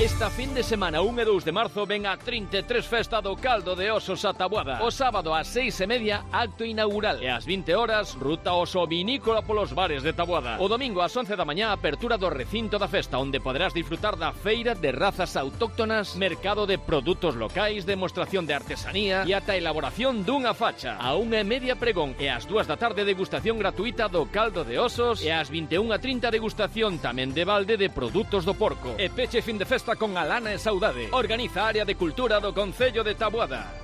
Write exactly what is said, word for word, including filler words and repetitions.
Esta fin de semana, un e dous de marzo, ven a trinta e tres festa do Caldo de Osos a Taboada. O sábado ás seis e media, acto inaugural. E ás vinte horas, ruta oso vinícola polos bares de Taboada. O domingo ás once da mañá, apertura do recinto da festa, onde poderás disfrutar da feira de razas autóctonas, mercado de produtos locais, demostración de artesanía e ata elaboración dunha facha. A unha e media pregón e ás dúas da tarde degustación gratuita do Caldo de Osos e ás vinte e unha e trinta degustación tamén de balde de produtos do porco. E peche fin de festa con Alana e Saudade. Organiza a área de cultura do Concello de Taboada.